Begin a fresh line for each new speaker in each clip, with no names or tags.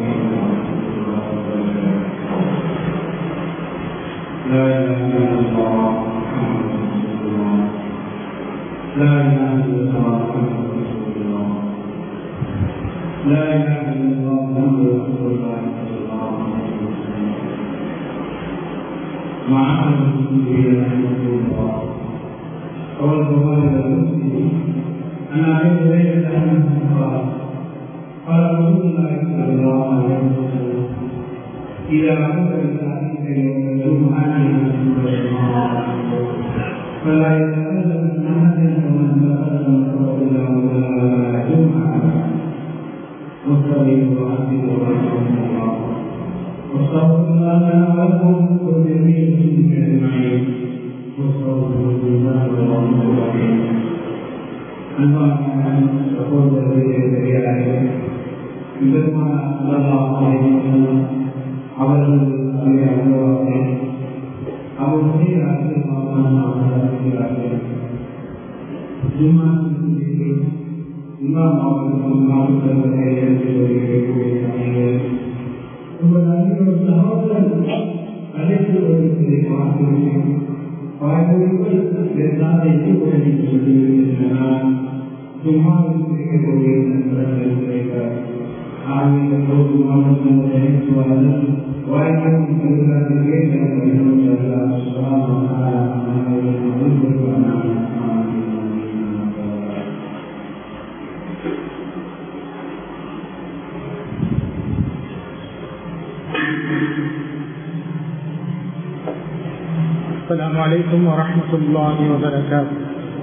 السلام عليكم ورحمة الله وبركاته.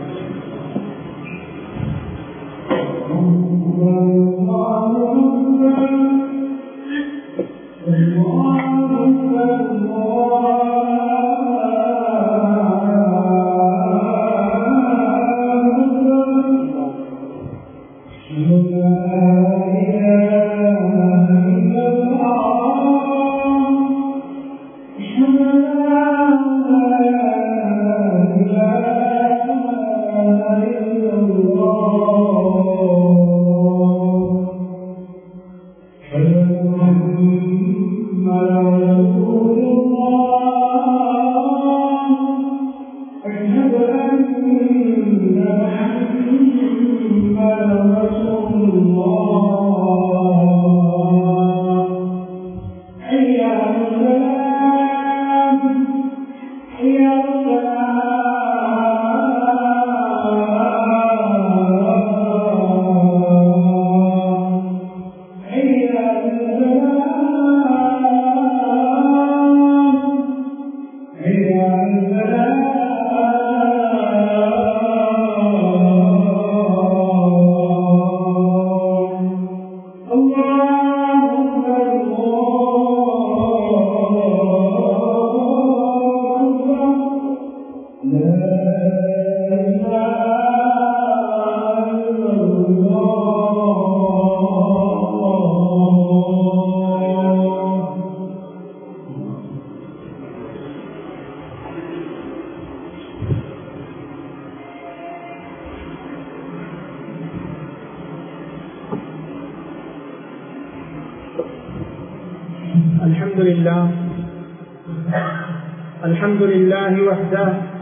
الحمد لله وحده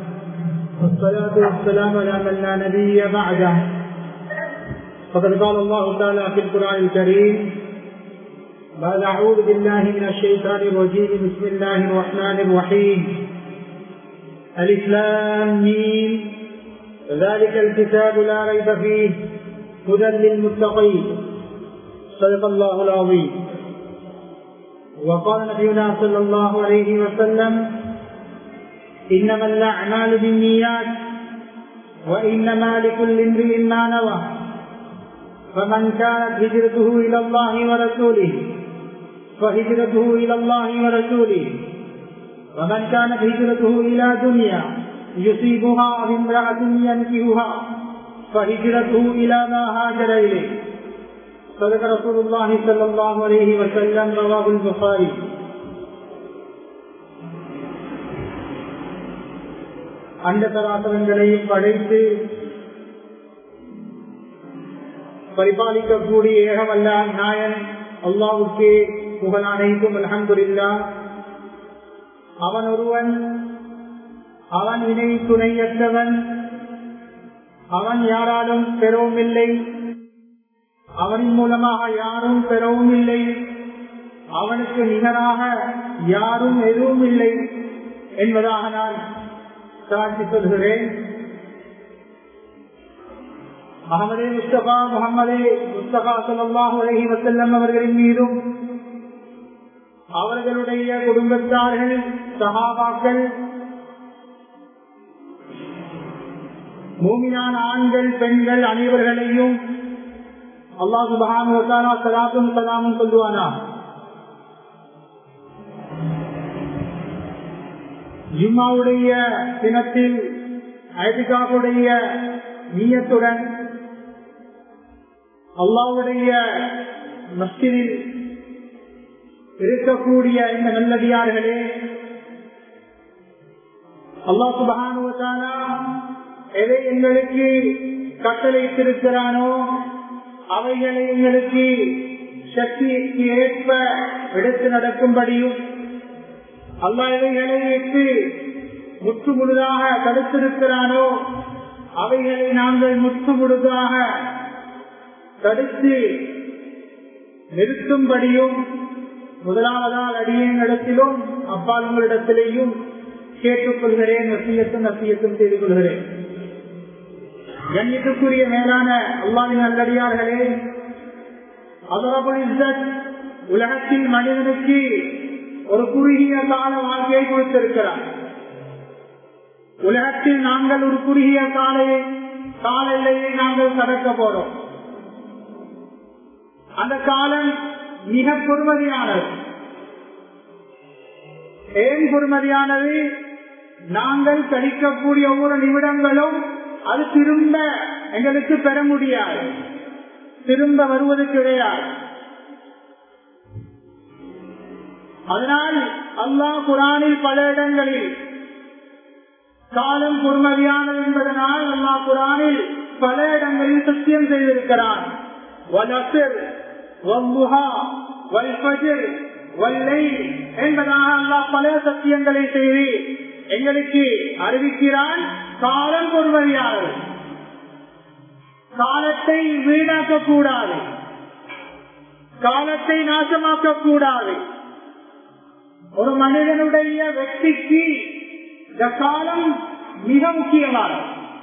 والصلاة والسلام على من لا نبي بعده. فقد قال الله تعالى في القرآن الكريم: بعد أعوذ بالله من الشيطان الرجيم، بسم الله الرحمن الرحيم، ألف لام ميم، ذلك الكتاب لا ريب فيه هدى للمتقين. صدق الله العظيم. وقال نبينا صلى الله عليه وسلم: إنما الأعمال بالنيات وإنما لكل امرئ ما نوى، فمن كانت هجرته إلى الله ورسوله فهجرته إلى الله ورسوله، ومن كانت هجرته إلى دنيا يصيبها أو امرأة ينكحها فهجرته إلى ما هاجر إليه. صدق رسول الله صلى الله عليه وسلم. رواه البخاري. அந்த சராசரங்களையும் படைத்து பரிபாலிக்கக்கூடிய ஏகவல்ல நாயன் அல்லாஹ்வுக்கே புகழ் அனைத்தும் அல்ஹம்துலில்லாஹ். அவன் ஒருவன், அவன் இணை துணையற்றவன், அவன் யாராலும் பெறவும் இல்லை, அவனின் மூலமாக யாரும் பெறவும் இல்லை, அவனுக்கு நிகராக யாரும் எதுவும் இல்லை என்பதாக நான் சாட்சி சொல்கிறேன். அஹ்மதே முஸ்தபா முஹம்மதே முஸ்தபா ஸல்லல்லாஹு அலைஹி வஸல்லம் அவர்களின் மீதும் அவர்களுடைய குடும்பத்தார்கள், சஹாபாக்கள், மூமினான ஆண்கள் பெண்கள் அனைவர்களையும் அல்லாஹ் சுப்ஹானஹு வ தஆலா ஸலாத்தும் ஸலாமும் சொல்வானா. ஜும்மாவுடைய தினத்தில் ஐதிகாவுடைய நியத்துடன் அல்லாஹ்வுடைய மஸ்ஜிதில் இருக்கக்கூடிய இந்த நல்லடியார்களே, அல்லாஹ் சுப்ஹானஹு வ தஆலா எதை எங்களுக்கு கட்டளையிட்டிருக்கிறானோ அவைகளை எங்களுக்கு சக்திக்கு ஏற்ப எடுத்து நடக்கும்படியும், அல்லாஹ் எவைகளை விட்டு முற்று முழுதாக தடுத்திருக்கிறானோ அவைகளை நாங்கள் முற்று முழுதாக தடுத்து நிறுத்தும்படியும் முதலாவதால் அடியேனிடத்திலும் அப்பால் உங்களிடத்திலேயும் கேட்டுக்கொள்கிறேன். நசியத்தும் செய்து கொள்கிறேன். கண்ணியத்துக்குரிய மேலான அல்லாஹ்வின் நல்லடியார்களே, அல்லாஹ்வுல் இஸ்ஸத் உலகத்தில் மனிதனுக்கு ஒரு குறுகிய கால வாழ்க்கையை கொடுத்திருக்கிறார். உலகத்தில் நாங்கள் ஒரு குறுகிய கால எல்லையை நாங்கள் கடக்க போறோம். அந்த காலம் மிக பொறுமதியானது. ஏன் பொறுமதியானது? நாங்கள் கழிக்கக்கூடிய ஒவ்வொரு நிமிடங்களும் அது திரும்ப எங்களுக்கு பெற முடியாது, திரும்ப வருவது கிடையாது. அதனால் அல்லாஹ் குர்ஆனில் பல இடங்களில் காலம் பொறுமதியானது என்பதனால் அல்லாஹ் குர்ஆனில் பல இடங்களில் சத்தியம் செய்திருக்கிறான். என்பதாக அல்லாஹ் பல சத்தியங்களை செய்து எங்களுக்கு அறிவிக்கிறான். காலம் பொறுமதியானது. காலத்தை வீணாக்க கூடாது, காலத்தை நாசமாக்க கூடாது. ஒரு மனிதனுடைய வெற்றிக்கு இந்த காலம் மிக முக்கியமானது.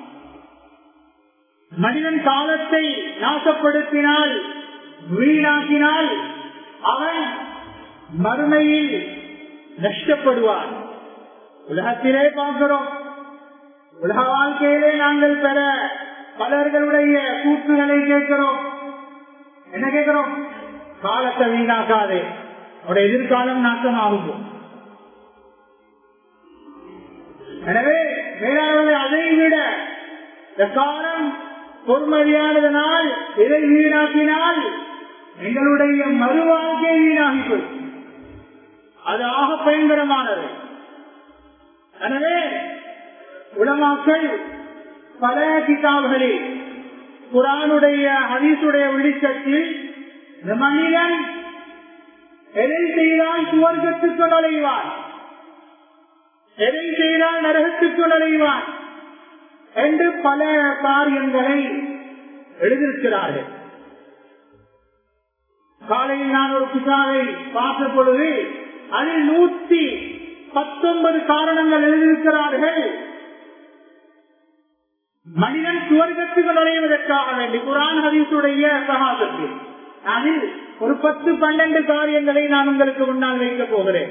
மனிதன் காலத்தை நாசப்படுத்தினால், வீணாக்கினால் அவன் மறுமையில் நஷ்டப்படுவான். உலகத்திலே பார்க்கிறோம், உலக வாழ்க்கையிலே நாங்கள் பெற பலர்களுடைய கூற்றுகளை கேட்கிறோம். என்ன கேட்கிறோம்? காலத்தை வீணாக்காதே, அவருடைய எதிர்காலம் நாசமாகும். எனவே வேளாண்மை அதை விட இந்த காலம் பொறுமதியானதனால் இதை வீணாக்கினால் எங்களுடைய மறுவாழ்க்கை வீணாகிப்போம். அது ஆக பயங்கரமானது. எனவே உலமாக்கள் பல கிதாபுகளில் குர்ஆனுடைய ஹதீஸுடைய வெளிச்சத்தில் இந்த மனிதன் எதை செய்தால் சுவர்க்கத்துக்கு நுழைவான், எதை செய்தால் நரகத்துக்கு நுழைவான் என்று பல காரியங்களை எழுதியிருக்கிறார்கள். காலையில் நான் ஒரு கிதாபை பார்த்த பொழுது அதில் 119 காரணங்கள் எழுதியிருக்கிறார்கள். மனிதன் சுவர்க்கத்துக்கு நுழைவதற்காக வேண்டி குர்ஆன் ஹதீஸுடைய சகாசத்தில் அதில் ஒரு 10-12 காரியங்களை நான் உங்களுக்கு முன்னால் வைக்கப் போகிறேன்.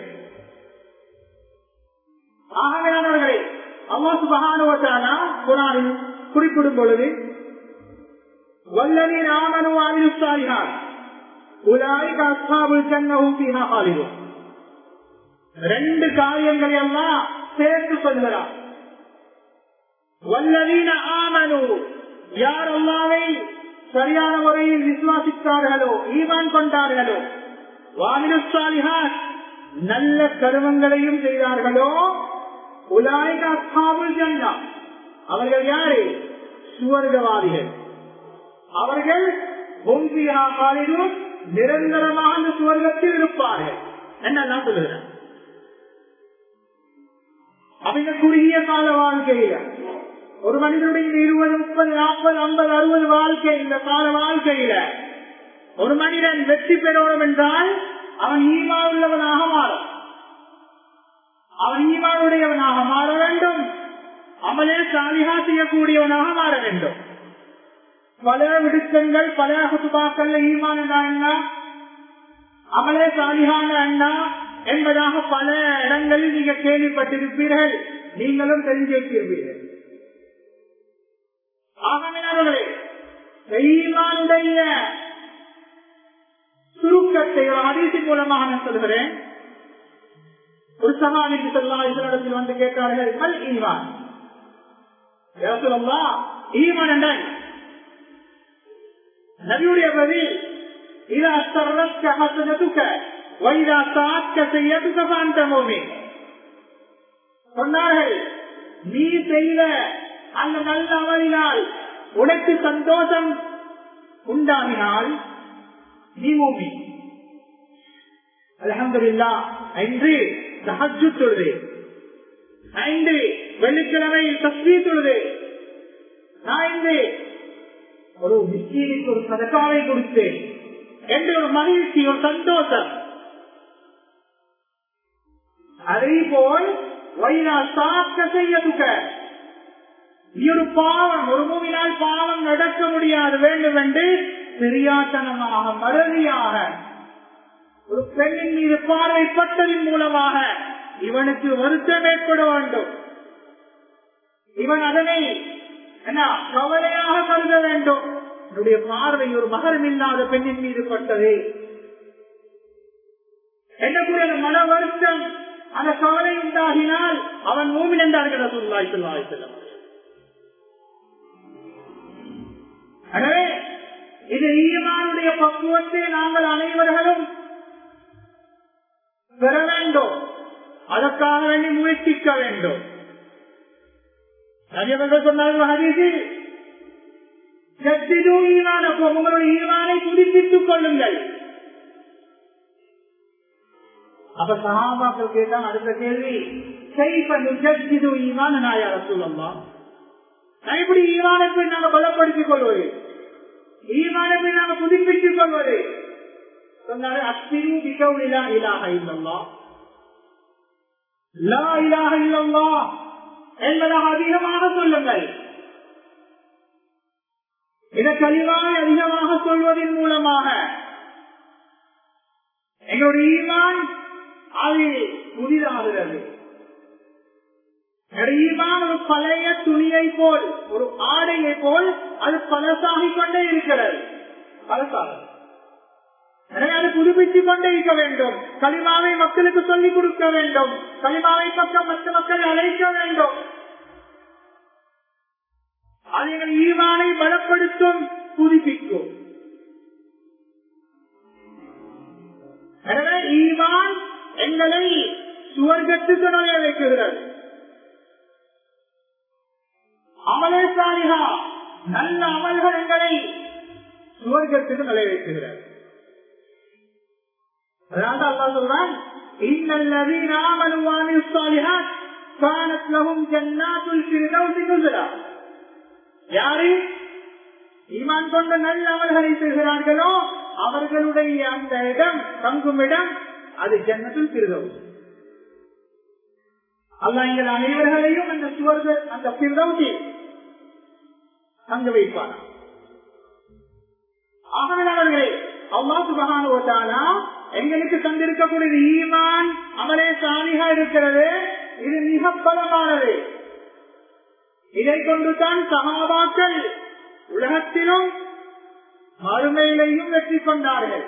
ஆகவே அல்லாஹ் சுப்ஹானஹு வ தஆலா குர்ஆனில் குறிப்பிடும் பொழுது வல்லதீன ஆமனூ வ அமிலுஸ் ஸாலிஹாத் உலாயிக அஸ்ஹாபுல் ஜன்னஹு ஹும் ஃபீஹா ஹாலிதூன். 2 காரியங்களை அல்லாஹ் சேர்த்து சொல்கிறார். வல்லதீன ஆமனூ, யார் அல்லாஹ்வை சரியான முறையில் விசுவாசித்தார்களோ, ஈமான் கொண்டார்களோ, வ அமிலுஸ் ஸாலிஹாத், நல்ல கர்மங்களையும் செய்தார்களோ, உலாயிக அஸ்ஹாபுல் ஜன்னஹ், அவர்கள் யாரு? சுவர்க்கவாதிகள். அவர்கள் ஹும் ஃபீஹா ஹாலிதூன், நிரந்தரமாக அந்த சுவர்க்கத்தில் இருப்பார்கள் என்னதான் சொல்லுகிறேன். அவங்க குறுகிய கால வாழ்க்கையில ஒரு மனிதனுடைய 20, 30, 40, 50, 60 வாழ்க்கை, இந்த கால வாழ்க்கையில ஒரு மனிதன் வெற்றி பெறணும் என்றால் அவன் ஈமான் உள்ளவனாக மாறும். அவன் ஈமானுடையவனாக மாற வேண்டும். அமலே சாலிஹா செய்யக்கூடியவனாக மாற வேண்டும். பல விடுத்தங்கள், பல குத்துபாக்கள் ஈமான் என்ன, அமலே சாலிஹான என்ன என்பதாக பல இடங்களில் நீங்க கேள்விப்பட்டிருப்பீர்கள், நீங்களும் தெரிஞ்சிருப்பீர்கள். ஆகவே ஈமானுடைய சுருக்கத்தை ஒரு ஹதீஸின் மூலமாக நான் சொல்கிறேன். ஒரு சஹாபி ஸல்லல்லாஹு அலைஹி வஸல்லம் வந்து கேட்டார்கள், மல் ஈமான்? யா ரசூலல்லாஹ், ஈமான் என்ன? நபியுடைய பதில், இதா சர்ரத்க ஹஸனதுக வ இதா ஸாஅத்க ஸய்யதுக ஃபஅன்த முஃமின். சொன்னார்கள், நீ செய்த அந்த நல்ல அமலினால் உனக்கு சந்தோஷம் உண்டாகினால் நீ மூமின். அல்ஹம்துலில்லாஹ், இன்று தஹஜ்ஜுத் தொழுது, இன்று வெள்ளிக்கிழமை தஸ்பீஹ் தொழுது, நான் இன்று ஒரு மிஸ்கீனுக்கு ஒரு சதகாவை கொடுத்தேன் என்று ஒரு மகிழ்ச்சி, ஒரு சந்தோஷம். அதே போல் வைரா சாக்க செய்யதுக்க, நீ ஒரு பாவம், ஒரு மூவினால் பாவம் நடக்க முடியாது வேண்டும் என்று தெரியாத்தனமாக மறதியாக ஒரு பெண்ணின் மீது பார்வைப்பட்டதின் மூலமாக இவனுக்கு வருத்தம் ஏற்பட வேண்டும். இவன் அதனை கவலையாக கருத வேண்டும். என்னுடைய பார்வை ஒரு மகரம் இல்லாத பெண்ணின் மீது பட்டது என்னக்கூடிய மன வருத்தம், அந்த கவலை உண்டாகினால் அவன் மூமின் என்றார்கள் ரசூலுல்லாஹி ஸல்லல்லாஹு அலைஹி வஸல்லம். எனவே இது ஈமானுடைய பக்குவத்தை நாங்கள் அனைவர்களும் பெற வேண்டும். அதற்காக வேண்டி முயற்சிக்க வேண்டும். நபியவர்கள் சொன்னார்கள் ஹதீஸில், ஜத்திது ஈமானக்கும், உங்களுடைய ஈமானை புதுப்பித்துக் கொள்ளுங்கள். அப்ப சஹாபாக்கள் கேட்டாங்க அடுத்த கேள்வி, கைஃப நுஜத்திது ஈமானனா யா ரசூலல்லாஹ்? நான் எப்படி ஈமானை போய் நாங்கள் பலப்படுத்திக் கொள்வது, ஈமானை போய் நாங்கள் புதுப்பித்துக் கொள்வது? சொன்னார்கள், அஸ்ஸிரு பிகௌலி லா இலாஹ இல்லல்லாஹ், லா இலாஹ இல்லல்லாஹ் என்பதாக அதிகமாக சொல்லுங்கள். இதை கலிமாவை அதிகமாக சொல்வதன் மூலமாக எங்களுடைய ஈமான் அது புதிதாகிறது. ஈமான் ஒரு பழைய துணியை போல், ஒரு ஆடையை போல் அது பழசாகிக் கொண்டே இருக்கிறது. பழசாக எனவே அது புதுப்பித்துக் கொண்டே இருக்க வேண்டும். கலிமாவை மக்களுக்கு சொல்லிக் கொடுக்க வேண்டும். கலிமாவை பக்கம் மற்ற மக்களை அழைக்க வேண்டும். அது எங்கள் ஈமானை பலப்படுத்தும், புதுப்பிக்கும். எனவே ஈமான் எங்களை சுவர்க்கத்துக்கு நுழைய வைக்குகிறது. அமலே சாலிஹா, நல்ல அமல்கள் எங்களை சுவர்க்கத்துக்கு நுழைய வைக்குகிறது. அதனால அல்லாஹ் சொல்றான், இன்னல்லதீன ஆமனு வ அமிலுஸ் ஸாலிஹாத் கானத் லஹும் ஜன்னாத்துல் ஃபிர்தௌஸி நுஸுலா. யாரு ஈமான் கொண்ட நல்ல அமல்களை செய்கிறார்களோ அவர்களுடைய அந்த இடம், தங்கும் இடம், அது ஜன்னத்துல் ஃபிர்தௌஸ். அல்லாஹ் எங்கள் அனைவர்களையும் அந்த சுவர்க்க, அந்த ஃபிர்தௌஸில் தங்க வைப்பார். ஆகவே அல்லாஹ் சுப்ஹானஹு வ தஆலா எங்களுக்கு தந்திருக்கக்கூடிய ஈமான் அமலே சாலிஹா இருக்கிறது. இது மிக பலமானது. இதை கொண்டுதான் சஹாபாக்கள் உலகத்திலும் மறுமையிலையும் வெற்றி கொண்டார்கள்.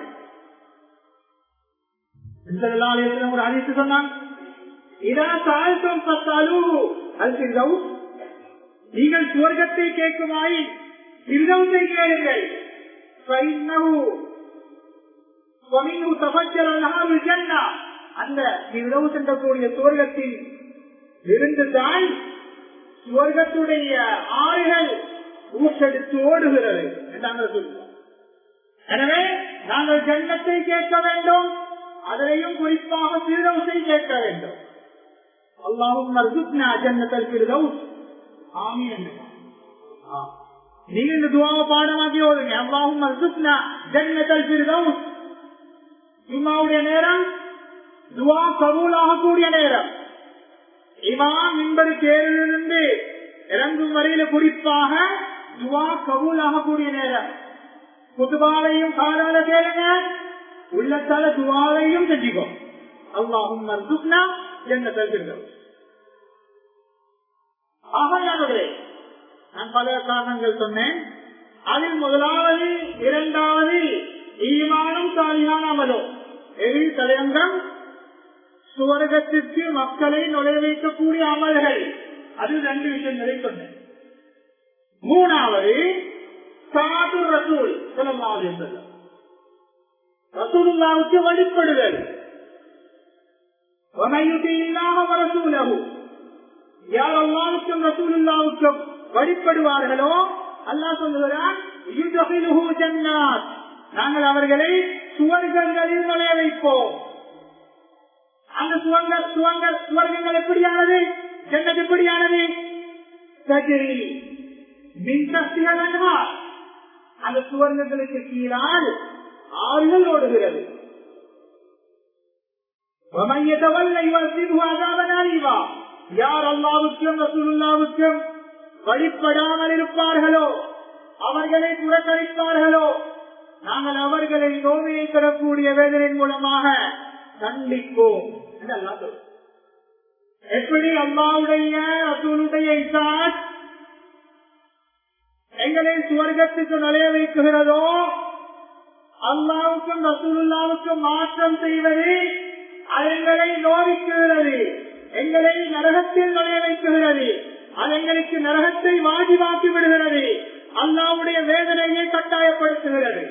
ஒரு ஹதீஸ் சொன்னான், இதா சஅல்தும் ஃபஸ்அலூ அல் ஃபிர்தௌஸ், நீங்கள் சுவர்க்கத்தை கேட்குமாய் ஃபிர்தௌஸை கேளுங்கள். ஃபஇன்னஹு வமின்ஹு தஃஜ்ஜர அன்ஹாருல் ஜன்னah, அந்த ஃபிர்தௌஸ் என்றக்கூடிய சுவர்க்கத்தில் இருந்துதான் சுவர்க்கத்துடைய ஆறுகள் ஊற்றெடுத்து ஓடுகிறது என்றாங்க சொல்லுவோம். எனவே நாங்கள் ஜன்னத்தை கேட்க வேண்டும், அதிலையும் குறிப்பாக ஃபிர்தௌஸை கேட்க வேண்டும். அல்லாஹும்ம அர்ஸுக்னா ஜன்னத்தல் ஃபிர்தௌஸ். ஆமீன். நீங்க இந்த துஆவை பாடமாக்கி ஓதுங்க. அல்லாஹும்ம அர்ஸுக்னா ஜன்னத்தல் ஃபிர்தௌஸ். ஜும்மாவுடைய நேரம் துஆ கபூல் ஆகக்கூடிய நேரம். இமாம் மின்பருக்கு ஏறிலிருந்து இறங்கும் வரையில குறிப்பாக துஆ கபூல் ஆகக்கூடிய நேரம். குதுபாவையும் காலால கேளுங்க, உள்ளத்தால துஆவையும் செஞ்சுக்கோ. அல்லாஹும்ம அர்ஸுக்னா ஜன்னத்தல் ஃபிர்தௌஸ். ஆகையானவர்களே, நான் பல காரணங்கள் சொன்னேன். அதில் முதலாவது, இரண்டாவது ஈமானும் சாலிஹான அமலும். எதில் தலையங்கம் சுவர்க்கத்திற்கு மக்களை நுழைய வைக்கக்கூடிய அமல்கள். அது 2 விஷயங்களை சொன்னேன். மூணாவது சாது ரசூல் ஸல்லல்லாஹு அலைஹி வஸல்லம், ரசூலுல்லாஹ்வுக்கு வழிபடுதல். வமன் யுதில்லாஹ வ ரசூலஹு, யார் அல்லாஹ்வுக்கும் ரசூலுல்லாஹ்வுக்கும் வழிபடுவார்களோ அல்லாஹ் சொல்லுகிறான், யுத்கிலுஹு ஜன்னாத், நாங்கள் அவர்களை சுவர்க்கங்களில் நுழைய வைப்போம். அந்த சுவர்க்கங்கள் எப்படியானது? ஜன்னத் எப்படியானது? தஜ்ரி மின் தஹ்திஹா அன்ஹார், அந்த சுவர்க்கங்களுக்கு கீழால் ஆறுகள் ஓடுகிறது. வமன் யதவல்ல யுஅஸிபுஹு அஸாபன் அலீமா, யார் அல்லாஹ்வுக்கும் ரசூலுல்லாஹ்வுக்கும் வழிபடாமல் இருப்பார்களோ, அவர்களை புறக்கணிப்பார்களோ, நாங்கள் அவர்களை நோவினை தரக்கூடிய வேதனையின் மூலமாக கண்டிப்போம். எப்படி அல்லாஹ்வுடைய ரசூலுடைய இத்தாஅத் எங்களை சுவர்க்கத்துக்கு நுழைய வைக்குகிறதோ, அல்லாஹ்வுக்கும் ரசூலுல்லாஹ்வுக்கும் மாற்றம் செய்வது எங்களை நோவிக்குகிறது, எங்களை நரகத்தில் நுழைய வைக்குகிறது, அது எங்களுக்கு நரகத்தை வாஜிபாக்கி விடுகிறது, அல்லாஹ்வுடைய வேதனையை கட்டாயப்படுத்துகிறது.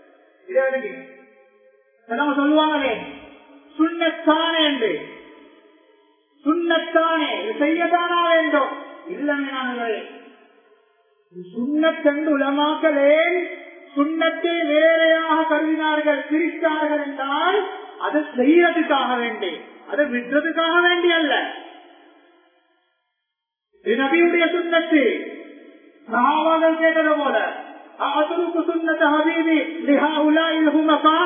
சொல்லுவாங்களே சுன்னத்தானே என்று, சுன்னத்தானே செய்யத்தானா வேண்டும். இல்லைங்களே, சுன்னத்தென்று உலமாக்களே சுன்னத்தை வேறையாக கருதினார்கள், பிரித்தார்கள் என்றால் அதை செய்யறதுக்காக வேண்டி, அதை விடுறதுக்காக வேண்டி அல்ல. இது நபியுடைய சுன்னத்து. சஹாபாக்கள் கேட்டது போல, அத்ருக்கு சுன்னத ஹபீபி லிஹாஉலாஇல் ஹுமகா,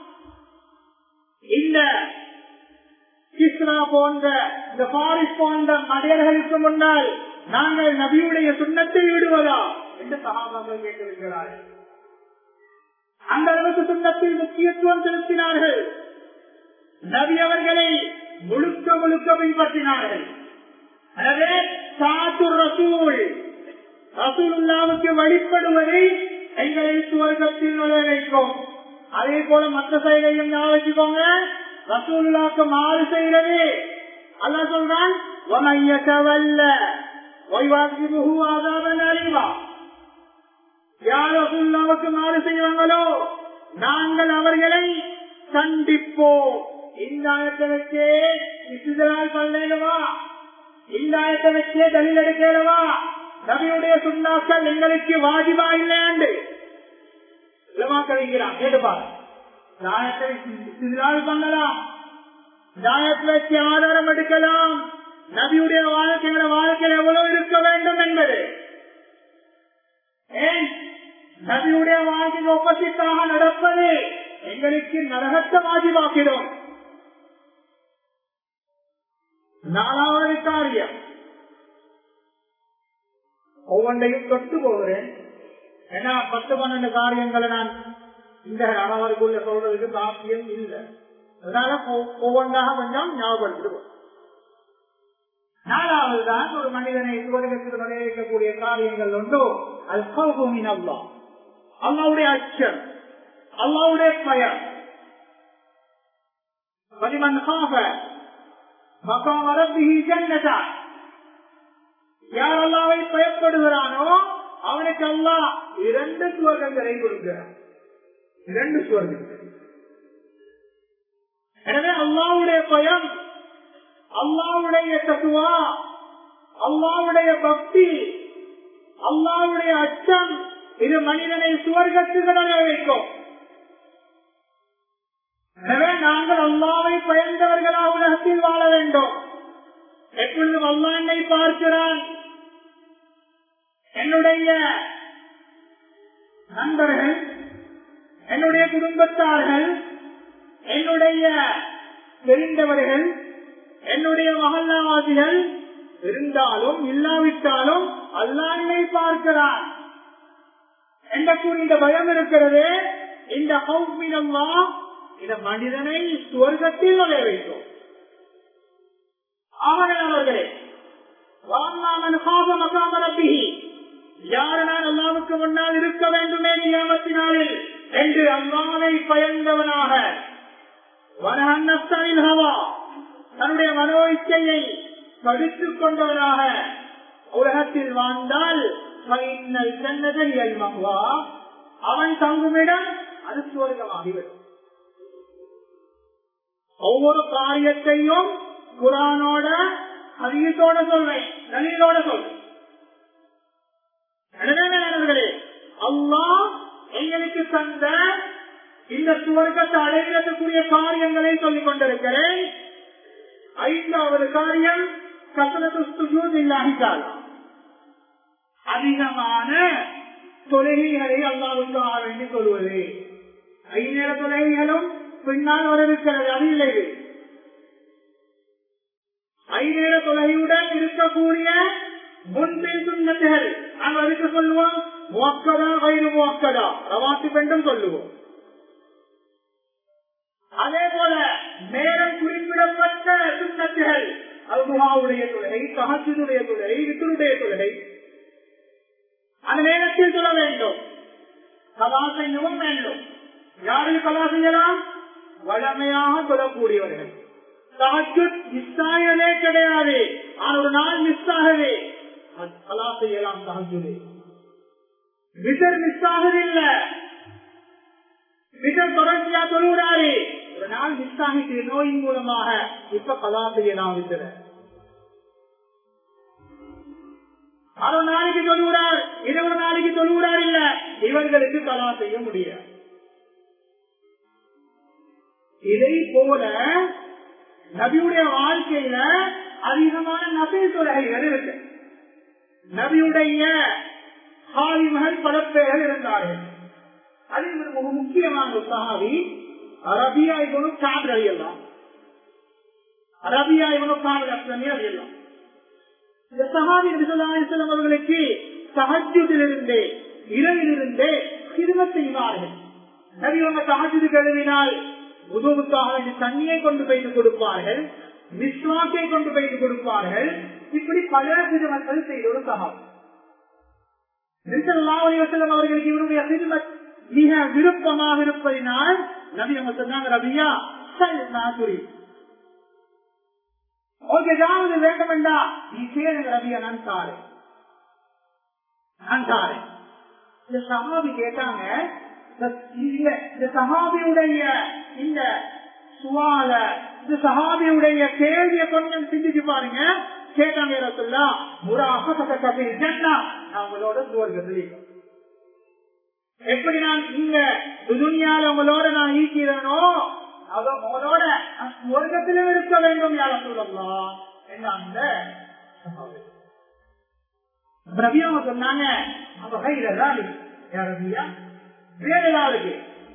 இந்த கிஸ்ரா போன்ற, இந்த பாரிஸ் போன்ற மடையர்களுக்கு முன்னால் நாங்கள் நபியுடைய சுன்னத்தை விடுவதா என்று சஹாபாக்கள் கேட்டிருக்கிறார்கள். அந்த அளவுக்கு சுன்னத்தில் முக்கியத்துவம் செலுத்தினார்கள். நபி அவர்களை முழுக்க முழுக்க பின்பற்றினார்கள். எனவே சாதுர் ரசூல், ரசூலுல்லாஹ்வுக்கு வழிபடுவதை எங்களை சுவர்க்கத்தில் நுழைய வைக்கும். அதே போல மற்ற செயலையும் ஞாபகிக்கோங்க. ரசூலுல்லாஹ்வுக்கு மாறு செய்கிறது அல்லாஹ் சொல்றான், வமன் யதவல்ல வயுஅஸிபுஹு அஸாபன் அலீமா, யார் ரசூலுல்லாஹ்வுக்கு மாறு செய்வாங்களோ நாங்கள் அவர்களை கண்டிப்போம். இந்த ஆயத்தை வச்சே இஸ்திதலால் பண்ணேனுவா, இந்த ஆயத்தை வச்சே தலீல் எடுக்கலவா, நபியுடைய சுன்னாக்கள் எங்களுக்கு வாஜிபா இல்லையாண்டு கேட்டுப்பார். தாயத்தை இஸ்திதலால் பண்ணலாம், தாயத்தை வச்சு ஆதாரம் எடுக்கலாம், நபியுடைய வாழ்க்கையில் எவ்வளவு இருக்க வேண்டும் என்பது. ஏன் நபியுடைய வாழ்க்கையின் ஒப்பசித்தாக நடப்பது எங்களுக்கு நரகத்தை வாஜிபாக்கிடும். 4வது காரியம், ஒவ்வொன்றையும் தொட்டு போகிறேன். ஏன்னா 10-12 காரியங்களை நான் இந்த அளவருக்குள்ள சொல்றதுக்கு சாத்தியம் இல்லை. அதனால ஒவ்வொன்றாக கொஞ்சம் ஞாபகப்படுத்துவோம். 4வது தான் ஒரு மனிதனை சுவர்க்கத்தில் நுழைய வைக்கக்கூடிய காரியங்கள் ஒன்று அல் கௌஃபு மின் அல்லாஹ், அல்லாஹ்வுடைய அச்சம், அல்லாஹ்வுடைய பயம். வலிமன் காஃப மகாம ரப்பிஹி ஜன்னதான், யார் அல்லாஹ்வை பயப்படுகிறானோ அவனுக்கு அல்லாஹ் 2 சுவர்க்கங்களை கொடுக்கிறான். 2 சுவர்க்கங்கள். எனவே அல்லாஹ்வுடைய பயம், அல்லாஹ்வுடைய தக்வா, அல்லாஹ்வுடைய பக்தி, அல்லாஹ்வுடைய அச்சம், இது மனிதனை சுவர்க்கத்துக்கு நுழைய வைக்கும். எனவே நாங்கள் அல்லாஹ்வை பயந்தவர்களாக உலகத்தில் வாழ வேண்டும். எப்பொழுதும் அல்லாஹ் என்னை பார்க்கிறான். என்னுடைய நண்பர்கள், என்னுடைய குடும்பத்தார்கள், என்னுடைய தெரிந்தவர்கள், என்னுடைய மகல்லாவாசிகள் இருந்தாலும் இல்லாவிட்டாலும் அல்லாஹ் என்னை பார்க்கிறான் என்று இந்த பயம் இருக்கிறது. இந்த ஹவுஃபின் அல்லாஹ் இந்த மனிதனை சுவர்க்கத்தில் நுழைய வைக்கும். அவர்களே யார் நான் அல்லாஹ்வுக்கு முன்னால் இருக்க வேண்டுமே கியாமத்தினாளில் என்று அல்லாஹ்வை பயந்தவனாக, தன்னுடைய மனோ இச்சையை தடுத்துக் கொண்டவனாக உலகத்தில் வாழ்ந்தால் அவன் தங்குமிடம் அது சுவர்க்கமாகிவிடும். ஒவ்வொரு காரியத்தையும் குர்ஆனோட ஹதீஸோட சொல்றேன், தலீலோட சொல்றேன். எனவே அல்லாஹ் எங்களுக்கு தந்த இந்த சுவர்க்கத்தை அடைவதற்குரிய காரியங்களை சொல்லிக் கொண்டிருக்கிறேன். 5வது காரியம் கஸரத்து சுஜூத் லில்லாஹி தஆலா, அதிகமான தொழுகைகளை அல்லாஹ்வுக்காக வேண்டி சொல்வது. 5 நேர தொழுகைகளும் பின்னால் வரவிருக்கிறது, அது இல்லை. 5 நேர தொழுகையுடன் இருக்கக்கூடிய முன்பின் சுன்னத்துகள் நாங்கள் அதுக்கு சொல்லுவோம் முவக்கதா கைரு முவக்கதா, ரவாத்திப் என்றும் சொல்லுவோம். அதே போல நேரம் குறிப்பிடப்பட்ட சுன்னத்துகள், அல்ஹுடைய தொழுகை, தஹஜ்ஜுடைய தொழுகை, வித்ருடைய தொழுகை, அந்த நேரத்தில் சொல்ல வேண்டும். கலா செய்யவும் வேண்டும். யாருக்கு கலா செய்யலாம்? வளமையாக சொல்லக்கூடியவர்கள். தஹஜ்ஜுத் மிஸ் ஆகவே கிடையாது, ஆனால் ஒரு நாள் மிஸ் ஆகவே கலா செய்யலாம். தஹஜ்ஜுத் வித்ர் மிஸ் ஆகவில்லை, வித்ர் தொடர்ச்சியா தொழுகிறாரு, ஒரு நாள் மிஸ் ஆகிட்டு நோயின் மூலமாக இப்ப கலா செய்யலாம். வித்ர 6 நாளைக்கு தொழுகிறார், 20 நாளைக்கு தொழுகிறார், இல்ல இவர்களுக்கு கலா செய்ய முடியாது. இதை போல நபியுடைய வாழ்க்கையில அதிகமான நபில் தொழுகைகள் இருக்கு. நபியுடைய ஹாலிமகள் பல பேர்கள் இருந்தார்கள். அதில் மிக முக்கியமான ஒரு சஹாபி ரபியா இப்னு கஅப் ரலியல்லாஹு அன்ஹு. ரபியா இப்னு கஅப் ரலியல்லாஹு அன்ஹு இந்த சஹாபி நபி ஸல்லல்லாஹு அலைஹி வஸல்லம் அவர்களுக்கு தஹஜ்ஜுதிலிருந்தே இரவிலிருந்தே ஹிதமத் செய்வார்கள். நபி அவங்க தஹஜ்ஜுத் கழுவினால் உதுவுக்காக வேண்டி தண்ணியை கொண்டு போய் கொடுப்பார்கள், மிஸ்வாக்கை கொண்டு போய் கொடுப்பார்கள். இப்படி பல ஹிதமத்கள் செய்த ஒரு சஹாபி. நபி ஸல்லல்லாஹு அலைஹி வஸல்லம் அவர்களுக்கு இவருடைய ஹிதமத் மிக விருப்பமாக இருப்பதினால் நபி அவங்க சொன்னாங்க, ரபியா சல்நாதுரி, உங்களுக்கு ஏதாவது வேண்டும் என்றா நீ கேளுங்க ரபியா, நான் தாரேன். இந்த சஹாபி கேட்டாங்க, இந்த சஹாபியுடைய இந்த சுவால, இந்த சஹாபியுடைய கேள்வியை கொஞ்சம் சிந்திச்சு பாருங்க. கேட்டாங்க, ரசூலுல்லாஹ் முராஃபகதக ஜன்னா, நான் உங்களோட சுவர்க்கத்தில் எப்படி நான் இந்த துன்யால உங்களோட நான் ஈக்கிறேனோ உங்களோட சுவர்க்கத்திலும் இருக்க வேண்டும். யா ரசூலல்லாஹ் என்ன அந்த ரபியா சொன்னாங்க, அப்ப கையிலாலி யா ரபியா, வேற ஏதாவது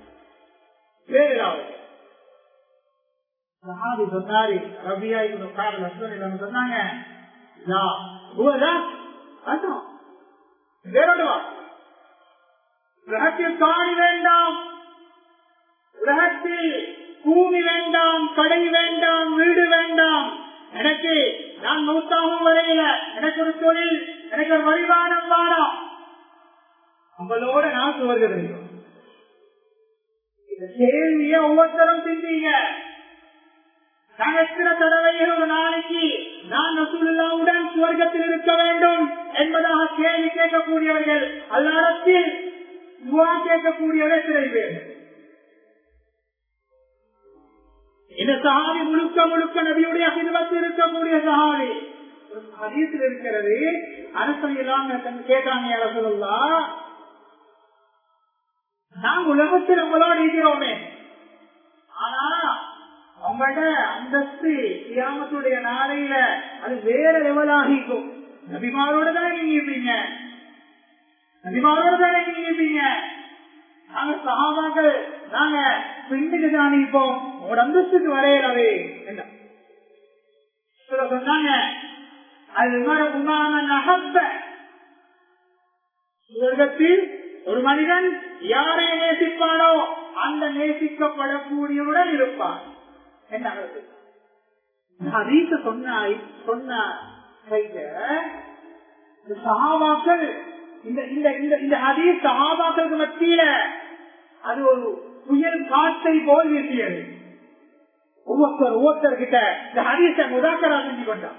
சஹாபி சொன்னாரு. ரபியா இப்னு கஅப் ரலியல்லாஹு சொன்னாங்க, லா ஹுவ அதான் வேறடவா, உலகத்தில் காணி வேண்டாம், உலகத்தில் பூமி வேண்டாம், கடை வேண்டாம், வீடு வேண்டாம். எனக்கு நான் மௌத்தாகும் வரையில எனக்கு ஒரு தொழில், எனக்கு ஒரு வருமானம் வாரம், உங்களோட நான் சுவர்க்கம். இந்த கேள்விய ஒவ்வொருத்தரும் சிந்திங்க. நான் எத்தனை தடவைகள் ஒரு நாளைக்கு நான் ரசூலுல்லாஹ்வுடன் சுவர்க்கத்தில் இருக்க வேண்டும் என்பதாக கேள்வி கேட்கக்கூடியவர்கள், அல்லாஹ்விடத்தில் துஆ கேட்கக்கூடியவர்கள் சில பேர். இந்த சஹாபி முழுக்க முழுக்க நபியுடைய ஹிதமத்தில் இருக்கக்கூடிய சஹாபி. ஹதீஸில் இருக்கிறது, அரசெல்லாம் கேட்டாங்க, யா ரசூலுல்லாஹ் நாம் உலகத்தில் உங்களோடு இருக்கிறோமே, ஆனால் அவங்களோட அந்தஸ்து கியாமத்துடைய நாளையில அது வேற லெவல் ஆகிக்கும். நபிமாரோட தானே நீங்க இருப்பீங்க, நபிமாரோட தானே நீங்க இருப்பீங்க. நாங்க சஹாபாக்கள் நாங்க பின்னுக்கு தான் இருப்போம், உங்களோட அந்தஸ்துக்கு வரையலவே என்ன சொன்னாங்க. அது உலகத்தில் ஒரு மனிதன் யாரை நேசிப்பானோ அந்த நேசிக்கப்படக்கூடியவுடன் இருப்பான். என்ன சஹாபாக்கள் இந்த ஹதீஸ் சஹாபாக்களுக்கு மத்தியில அது ஒரு புயல் காற்றை போல் வீசியது. ஒவ்வொருத்தர்கிட்ட இந்த ஹதீஸ முதாக்கரா செஞ்சு கொண்டான்.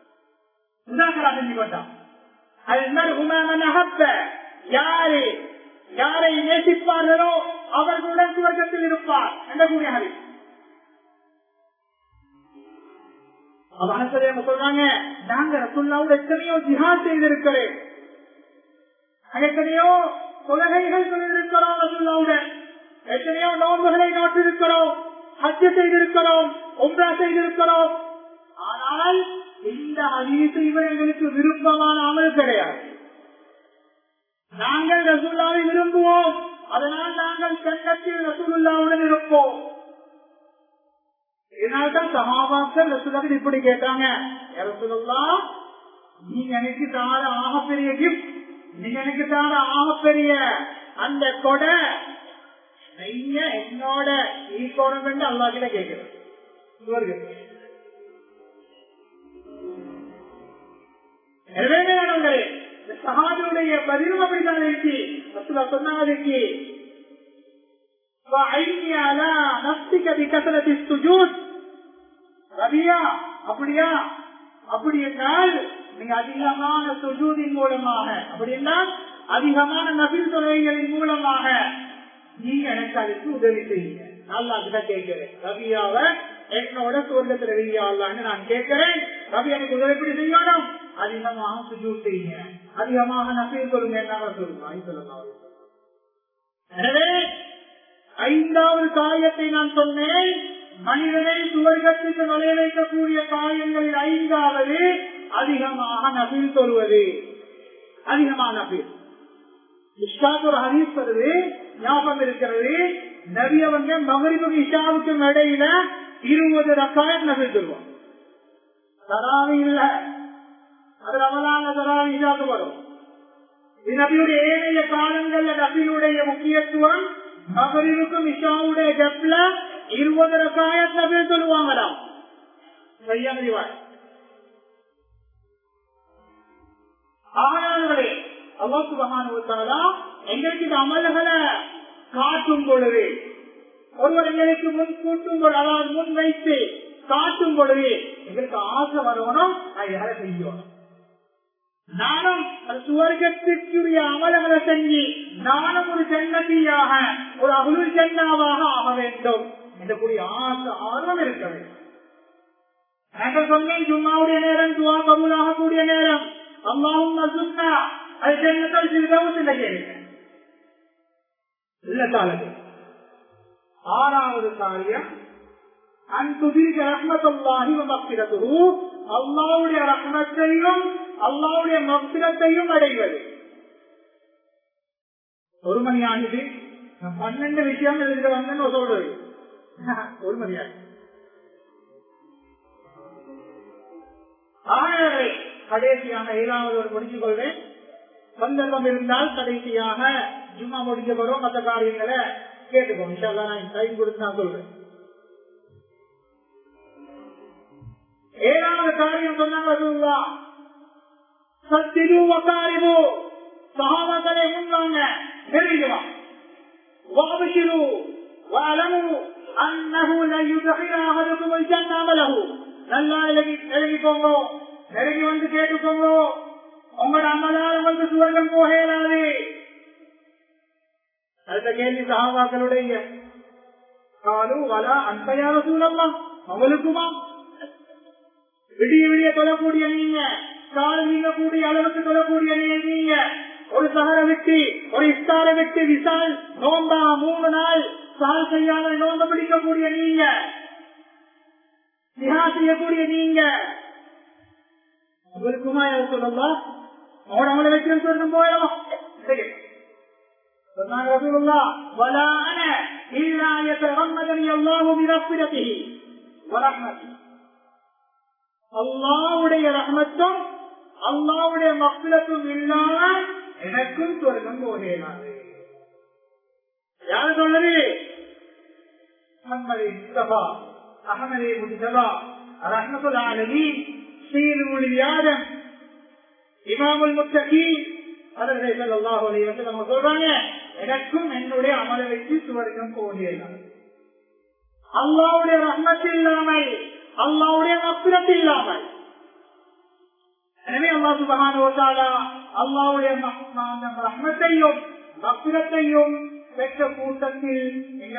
யாரு யாரை நேசிப்பார்களோ அவர்களுடன் சுவர்க்கத்தில் இருப்பார் என்ற கூடிய ஹதீஸ். சொல்றாங்க, நாங்க ரசூலுல்லாஹ்வோட எத்தனையோ ஜிஹாத் செய்திருக்கிறேன், எத்தனையோ தொழுகைகள் செய்திருக்கிறோம், ரசூலுல்லாஹ்வுடன் எத்தனையோ நோன்புகளை நோட்டிருக்கிறோம், ஹஜ் செய்திருக்கிறோம், உம்ரா செய்திருக்கிறோம். ஆனால் இந்த ஹதீஸ் இவர்களுக்கு விருப்பமான அமல் கிடையாது. நாங்கள் ரசூலுல்லாஹ்வை விரும்புவோம், அதனால் நாங்கள் ஜன்னத்தில் ரசூலுல்லாஹ்வுடன் இருப்போம். இதனால்தான் சஹாபாக்கள் ரசூலுல்லாஹ் இப்படி கேட்டாங்க, ரசூலுல்லாஹ் நீங்க எனக்கு தார ஆகப்பெரிய கிஃப்ட், நீங்க எனக்கு தார ஆகப்பெரிய அந்த கொடை என்னோட ஈக்கோணம் என்று அல்லாஹ் கிட்ட கேட்கிறேன். சஹாபியுடைய பதிலும் அப்படித்தான் இருக்கு. சொன்னதுக்கு அப்படியா? அப்படி என்றால் நீங்க அதிகமான சுஜூதின் மூலமாக, அப்படி என்றால் அதிகமான நபில் தொகைகளின் மூலமாக நீங்க எனக்கு அதுக்கு உதவி செய்யுங்க. நல்லா கிட்ட கேட்கிறேன், ரபியாவை என்னோட சுவர்க்கத்தில் ரவியான்னு நான் கேட்கிறேன். ரவி எனக்கு உதவி செய்யணும், அதிகமாக சுஜூத் செய்யுங்க, அதிகமாக நபில் சொல்லுங்க. என்ன சொல்லுங்க. எனவே 5வது காரியத்தை நான் சொன்னேன், மனிதனை சுவர்க்கத்துக்கு நுழைய வைக்கக்கூடிய காரியங்களில் 5வது அதிகமாக நபில் சொல்வது. அதிகமாக நபில் ஒரு ஹதீஸ் வருது, ஞாபகம் இருக்கிறது. நபி அவங்க மகரிபுக்கும் இஷாவுக்கும் இடையில 20 ரக்காயத் நபில் சொல்லுவோம். தராவி இல்ல, அது ரமலான தராவி இஷாவுக்கு வரும். நபியுடைய ஏனைய காலங்கள்ல நபியுடைய முக்கியத்துவம் மகரிபுக்கும் இஷாவுடைய கப்ல 20 ரக்காயத் நபில் சொல்லுவாங்களாம். சரியானது. ஆனாலே அல்லாஹ் சுப்ஹானஹு வ தஆலா எங்களுக்கு இந்த அமல்களை காட்டும் பொழுது, ஒருவர் எங்களுக்கு முன் கூட்டும் பொழுது, அதாவது முன் வைத்து காட்டும் பொழுது எங்களுக்கு ஆசை வரணும், அதை யாரை செய்யணும். நானும் சுவர்க்கத்திற்குரிய அமல்களை செஞ்சு நானும் ஒரு ஜன்னதியாக, ஒரு அஹ்லுல் ஜன்னாவாக ஆக வேண்டும் என்ற கூடிய ஆசை ஆர்வம் இருக்க வேண்டும். நாங்கள் சொன்னேன், ஜும்மாவுடைய நேரம், துஆ கபூலாக கூடிய நேரம். அல்லாஹும்ம சுன்னா அது ஜன்னத்துல் ஃபிர்தௌஸ் என்ற கேள்வி. 6வது காரியம் அன்துதிக ரஹ்மத்துல்லாஹி வ மக்ஃபிரத்துஹு, அல்லாஹ்வுடைய ரஹ்மத்தையும் அல்லாஹ்வுடைய மக்ஃபிரத்தையும் அடைவது. ஒரு மணி ஆகுது, 12 விஷயம் எழுதிட்டு வந்தேன்னு சொல்றது. ஒரு மணி ஆகுது. ஆகவே கடைசியாக 7வது முடிச்சுக் கொள்வேன். சந்தர்ப்பம் இருந்தால் கடைசியாக ஜும்மா முடிக்கப்படும் மற்ற காரியங்களை கேட்டுக்கோம். இன்ஷா அல்லாஹ் நான் டைம் கொடுத்து நான் சொல்றேன். 7வது காரியம் சொன்னாங்க, சத்திரு வகாரிபு, சஹாபாக்களே முன்வாங்க, நெருங்கிவா, வஅப்ஷிரு வஅலமு அன்னஹு லா யுத்ஹிரு அஹதுக்கும் அல் ஜன்னத லஹு. நல்லா நெருங்கிக்கோங்க, நெருங்கி வந்து கேட்டுக்கோங்க, உங்களோட அமலால் உங்களுக்கு சுவர்க்கம் போக இயலாது. அடுத்த கேள்வி சஹாபாக்களுடைய, காலு வலா அன்த யா ரசூலல்லாஹ், அவளுக்குமா? விடிய விடிய தொழக்கூடிய நீங்க, கால் நீங்க கூடிய அளவுக்கு தொழக்கூடிய நீங்க, ஒரு சஹர விட்டு ஒரு இஃப்தாரை விட்டு விசால் நோம்பா 3 நாள் சால் செய்யாமல் நோம்ப பிடிக்கக்கூடிய நீங்க, செய்யக்கூடிய நீங்க உங்களுக்குமா யார் சொல்லலாம் அவன் அவளை வைக்கிறேன் சொர்க்கம் போயிடும். அல்லாஹ்வுடைய ரஹ்மத்தும் அல்லாஹ்வுடைய மக்ஃபிரத்தும் இல்லாம எனக்கும் சொர்க்கம் போகலாது. யாரு சொல்றது? முஹம்மது முஸ்தபா அஹ்மதே முஜ்தபா ரஹ்மத்துல் ஆலமீன் சீருல் ஆதம் இமாமுல் முத்தகீன் அவர்கள் ஸல்லல்லாஹு அலைஹி வஸல்லம் சொல்றாங்க, எனக்கும் என்னுடைய அமலை வைத்து சுவர்க்கம் போகலாம். அல்லாஹ்வுடைய ரஹ்மத் இல்லாமல் அல்லாஹ்வுடைய மக்ஃபிரத் இல்லாமல். எனவே அல்லாஹ் சுப்ஹானஹு வ தஆலா அல்லாஹ்வுடைய ரஹ்மத்தையும் மக்ஃபிரத்தையும் பெற்ற கூட்டத்தில்